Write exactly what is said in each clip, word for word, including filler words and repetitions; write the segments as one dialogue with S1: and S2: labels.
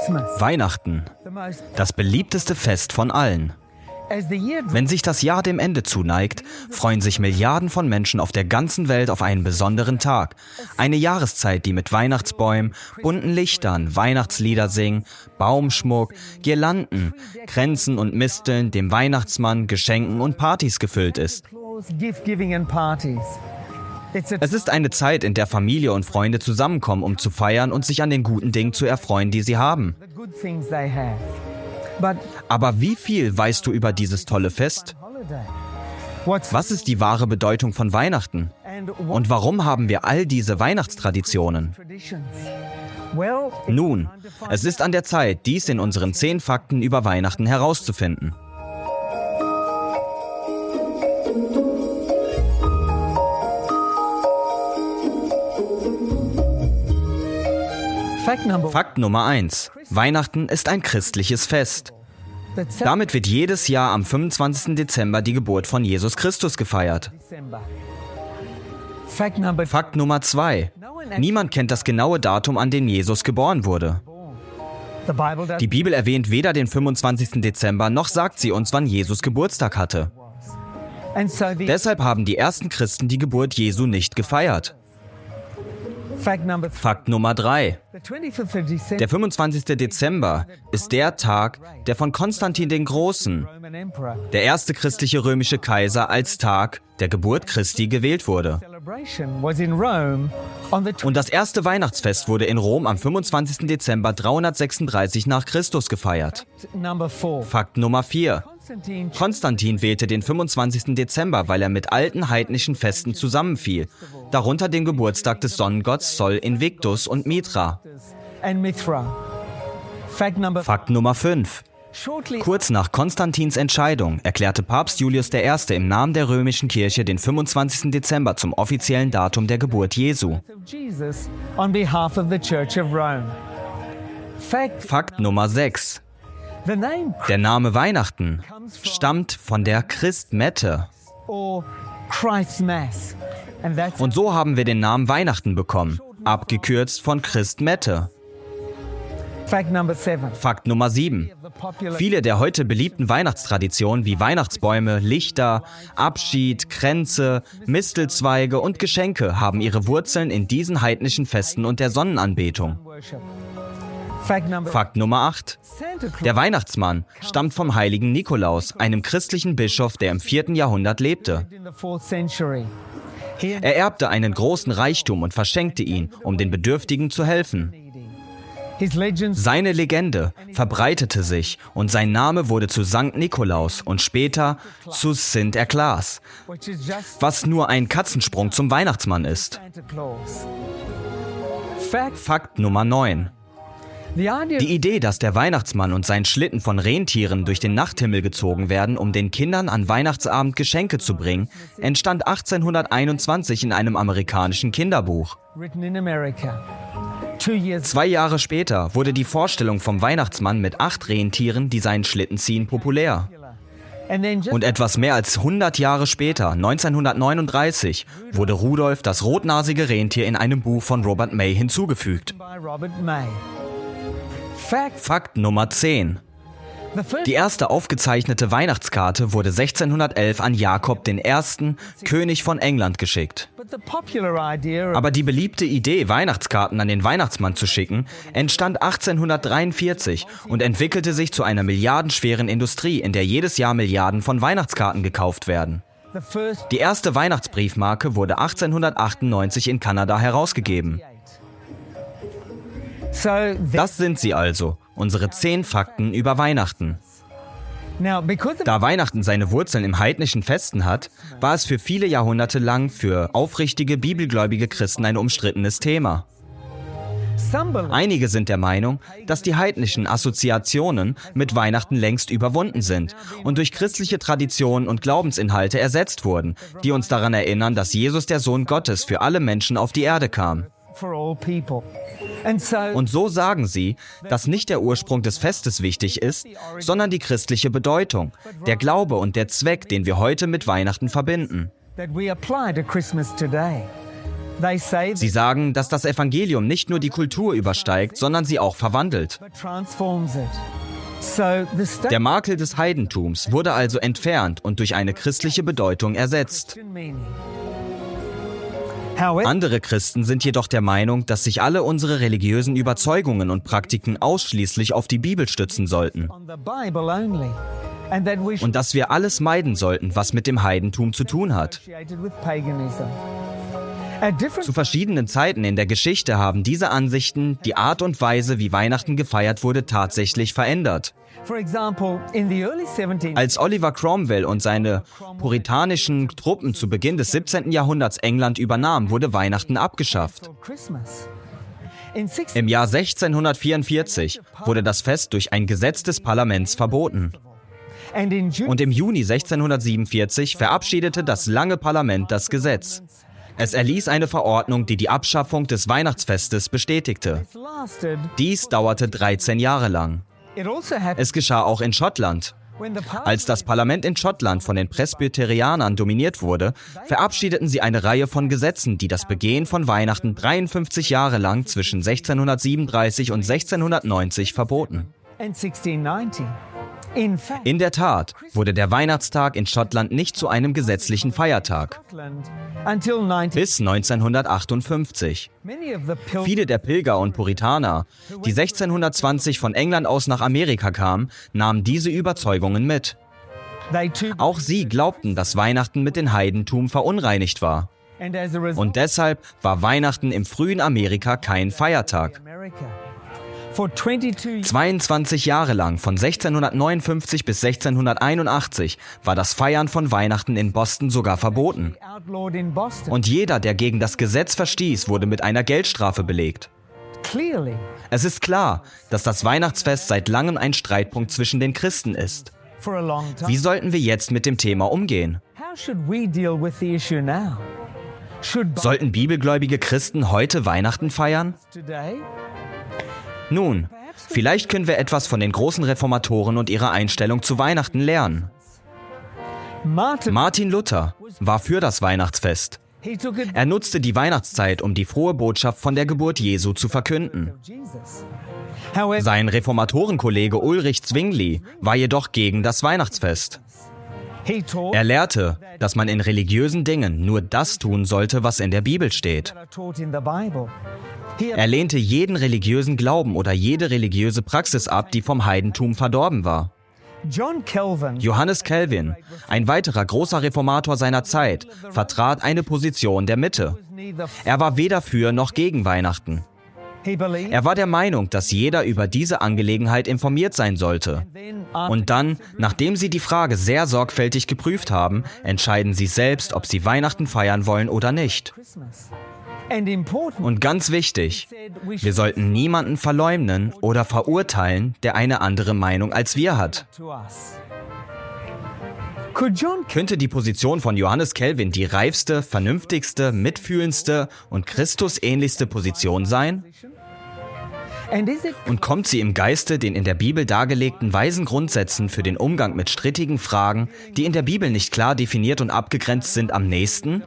S1: Weihnachten, das beliebteste Fest von allen. Wenn sich das Jahr dem Ende zuneigt, freuen sich Milliarden von Menschen auf der ganzen Welt auf einen besonderen Tag. Eine Jahreszeit, die mit Weihnachtsbäumen, bunten Lichtern, Weihnachtslieder singen, Baumschmuck, Girlanden, Kränzen und Misteln, dem Weihnachtsmann, Geschenken und Partys gefüllt ist. Es ist eine Zeit, in der Familie und Freunde zusammenkommen, um zu feiern und sich an den guten Dingen zu erfreuen, die sie haben. Aber wie viel weißt du über dieses tolle Fest? Was ist die wahre Bedeutung von Weihnachten? Und warum haben wir all diese Weihnachtstraditionen? Nun, es ist an der Zeit, dies in unseren zehn Fakten über Weihnachten herauszufinden. Fakt Nummer eins. Weihnachten ist ein christliches Fest. Damit wird jedes Jahr am fünfundzwanzigsten Dezember die Geburt von Jesus Christus gefeiert. Fakt Nummer zwei. Niemand kennt das genaue Datum, an dem Jesus geboren wurde. Die Bibel erwähnt weder den fünfundzwanzigsten Dezember, noch sagt sie uns, wann Jesus Geburtstag hatte. Deshalb haben die ersten Christen die Geburt Jesu nicht gefeiert. Fakt Nummer drei. Der fünfundzwanzigste Dezember ist der Tag, der von Konstantin dem Großen, der erste christliche römische Kaiser, als Tag der Geburt Christi gewählt wurde. Und das erste Weihnachtsfest wurde in Rom am fünfundzwanzigsten Dezember dreihundertsechsunddreißig nach Christus gefeiert. Fakt Nummer vier. Konstantin wählte den fünfundzwanzigsten Dezember, weil er mit alten heidnischen Festen zusammenfiel, darunter den Geburtstag des Sonnengotts Sol Invictus und Mithra. Fakt Nummer fünf. Kurz nach Konstantins Entscheidung erklärte Papst Julius der Erste im Namen der römischen Kirche den fünfundzwanzigsten Dezember zum offiziellen Datum der Geburt Jesu. Fakt Nummer sechs. Der Name Weihnachten stammt von der Christmette. Und so haben wir den Namen Weihnachten bekommen, abgekürzt von Christmette. Fakt Nummer sieben. Viele der heute beliebten Weihnachtstraditionen wie Weihnachtsbäume, Lichter, Abschied, Kränze, Mistelzweige und Geschenke haben ihre Wurzeln in diesen heidnischen Festen und der Sonnenanbetung. Fakt Nummer acht. Der Weihnachtsmann stammt vom heiligen Nikolaus, einem christlichen Bischof, der im vierten Jahrhundert lebte. Er erbte einen großen Reichtum und verschenkte ihn, um den Bedürftigen zu helfen. Seine Legende verbreitete sich und sein Name wurde zu Sankt Nikolaus und später zu Sinterklaas, was nur ein Katzensprung zum Weihnachtsmann ist. Fakt Nummer neun. Die Idee, dass der Weihnachtsmann und sein Schlitten von Rentieren durch den Nachthimmel gezogen werden, um den Kindern an Weihnachtsabend Geschenke zu bringen, entstand achtzehnhunderteinundzwanzig in einem amerikanischen Kinderbuch. Zwei Jahre später wurde die Vorstellung vom Weihnachtsmann mit acht Rentieren, die seinen Schlitten ziehen, populär. Und etwas mehr als hundert Jahre später, neunzehnhundertneununddreißig, wurde Rudolf, das rotnasige Rentier, in einem Buch von Robert May hinzugefügt. Fakt Nummer zehn. Die erste aufgezeichnete Weihnachtskarte wurde sechzehnhundertelf an Jakob den Ersten, König von England, geschickt. Aber die beliebte Idee, Weihnachtskarten an den Weihnachtsmann zu schicken, entstand achtzehnhundertdreiundvierzig und entwickelte sich zu einer milliardenschweren Industrie, in der jedes Jahr Milliarden von Weihnachtskarten gekauft werden. Die erste Weihnachtsbriefmarke wurde achtzehnhundertachtundneunzig in Kanada herausgegeben. Das sind sie also, unsere zehn Fakten über Weihnachten. Da Weihnachten seine Wurzeln im heidnischen Festen hat, war es für viele Jahrhunderte lang für aufrichtige, bibelgläubige Christen ein umstrittenes Thema. Einige sind der Meinung, dass die heidnischen Assoziationen mit Weihnachten längst überwunden sind und durch christliche Traditionen und Glaubensinhalte ersetzt wurden, die uns daran erinnern, dass Jesus, der Sohn Gottes, für alle Menschen auf die Erde kam. Und so sagen sie, dass nicht der Ursprung des Festes wichtig ist, sondern die christliche Bedeutung, der Glaube und der Zweck, den wir heute mit Weihnachten verbinden. Sie sagen, dass das Evangelium nicht nur die Kultur übersteigt, sondern sie auch verwandelt. Der Makel des Heidentums wurde also entfernt und durch eine christliche Bedeutung ersetzt. Andere Christen sind jedoch der Meinung, dass sich alle unsere religiösen Überzeugungen und Praktiken ausschließlich auf die Bibel stützen sollten. Und dass wir alles meiden sollten, was mit dem Heidentum zu tun hat. Zu verschiedenen Zeiten in der Geschichte haben diese Ansichten die Art und Weise, wie Weihnachten gefeiert wurde, tatsächlich verändert. Als Oliver Cromwell und seine puritanischen Truppen zu Beginn des siebzehnten Jahrhunderts England übernahmen, wurde Weihnachten abgeschafft. Im Jahr sechzehnhundertvierundvierzig wurde das Fest durch ein Gesetz des Parlaments verboten. Und im Juni sechzehnhundertsiebenundvierzig verabschiedete das lange Parlament das Gesetz. Es erließ eine Verordnung, die die Abschaffung des Weihnachtsfestes bestätigte. Dies dauerte dreizehn Jahre lang. Es geschah auch in Schottland. Als das Parlament in Schottland von den Presbyterianern dominiert wurde, verabschiedeten sie eine Reihe von Gesetzen, die das Begehen von Weihnachten dreiundfünfzig Jahre lang zwischen sechzehnhundertsiebenunddreißig und sechzehnhundertneunzig verboten. In der Tat wurde der Weihnachtstag in Schottland nicht zu einem gesetzlichen Feiertag. Bis neunzehnhundertachtundfünfzig. Viele der Pilger und Puritaner, die sechzehnhundertzwanzig von England aus nach Amerika kamen, nahmen diese Überzeugungen mit. Auch sie glaubten, dass Weihnachten mit dem Heidentum verunreinigt war. Und deshalb war Weihnachten im frühen Amerika kein Feiertag. zweiundzwanzig Jahre lang, von sechzehnhundertneunundfünfzig bis sechzehnhunderteinundachtzig, war das Feiern von Weihnachten in Boston sogar verboten. Und jeder, der gegen das Gesetz verstieß, wurde mit einer Geldstrafe belegt. Es ist klar, dass das Weihnachtsfest seit langem ein Streitpunkt zwischen den Christen ist. Wie sollten wir jetzt mit dem Thema umgehen? Sollten bibelgläubige Christen heute Weihnachten feiern? Nun, vielleicht können wir etwas von den großen Reformatoren und ihrer Einstellung zu Weihnachten lernen. Martin Luther war für das Weihnachtsfest. Er nutzte die Weihnachtszeit, um die frohe Botschaft von der Geburt Jesu zu verkünden. Sein Reformatorenkollege Ulrich Zwingli war jedoch gegen das Weihnachtsfest. Er lehrte, dass man in religiösen Dingen nur das tun sollte, was in der Bibel steht. Er lehnte jeden religiösen Glauben oder jede religiöse Praxis ab, die vom Heidentum verdorben war. Johannes Calvin, ein weiterer großer Reformator seiner Zeit, vertrat eine Position der Mitte. Er war weder für noch gegen Weihnachten. Er war der Meinung, dass jeder über diese Angelegenheit informiert sein sollte. Und dann, nachdem sie die Frage sehr sorgfältig geprüft haben, entscheiden sie selbst, ob sie Weihnachten feiern wollen oder nicht. Und ganz wichtig, wir sollten niemanden verleumden oder verurteilen, der eine andere Meinung als wir hat. Könnte die Position von Johannes Calvin die reifste, vernünftigste, mitfühlendste und Christusähnlichste Position sein? Und kommt sie im Geiste den in der Bibel dargelegten weisen Grundsätzen für den Umgang mit strittigen Fragen, die in der Bibel nicht klar definiert und abgegrenzt sind, am nächsten?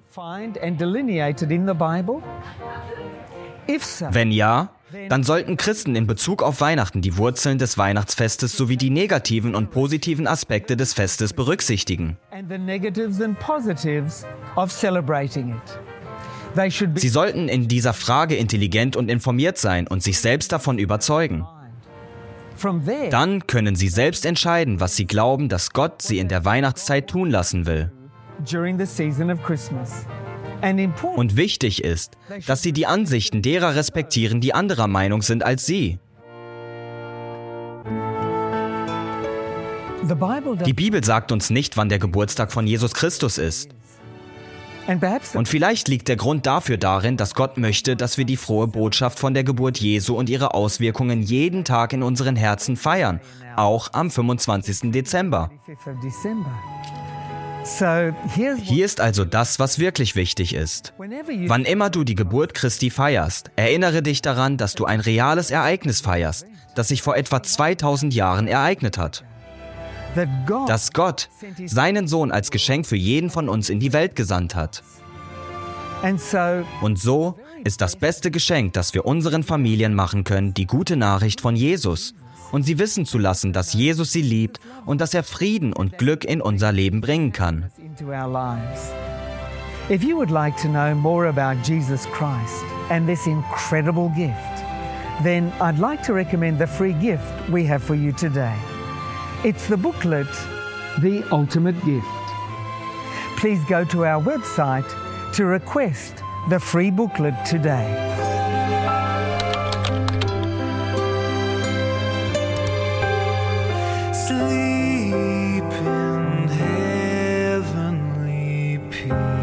S1: Wenn ja, dann sollten Christen in Bezug auf Weihnachten die Wurzeln des Weihnachtsfestes sowie die negativen und positiven Aspekte des Festes berücksichtigen. Sie sollten in dieser Frage intelligent und informiert sein und sich selbst davon überzeugen. Dann können sie selbst entscheiden, was sie glauben, dass Gott sie in der Weihnachtszeit tun lassen will. Und wichtig ist, dass sie die Ansichten derer respektieren, die anderer Meinung sind als sie. Die Bibel sagt uns nicht, wann der Geburtstag von Jesus Christus ist. Und vielleicht liegt der Grund dafür darin, dass Gott möchte, dass wir die frohe Botschaft von der Geburt Jesu und ihre Auswirkungen jeden Tag in unseren Herzen feiern, auch am fünfundzwanzigsten Dezember. Hier ist also das, was wirklich wichtig ist. Wann immer du die Geburt Christi feierst, erinnere dich daran, dass du ein reales Ereignis feierst, das sich vor etwa zweitausend Jahren ereignet hat. Dass Gott seinen Sohn als Geschenk für jeden von uns in die Welt gesandt hat. Und so ist das beste Geschenk, das wir unseren Familien machen können, die gute Nachricht von Jesus. Und sie wissen zu lassen, dass Jesus sie liebt und dass er Frieden und Glück in unser Leben bringen kann.
S2: If you would like to know more about Jesus Christ and this incredible gift, then I'd like to recommend the free gift we have for you today. It's the booklet, The Ultimate Gift. Please go to our website to request the free booklet today.
S3: Sleep in heavenly peace.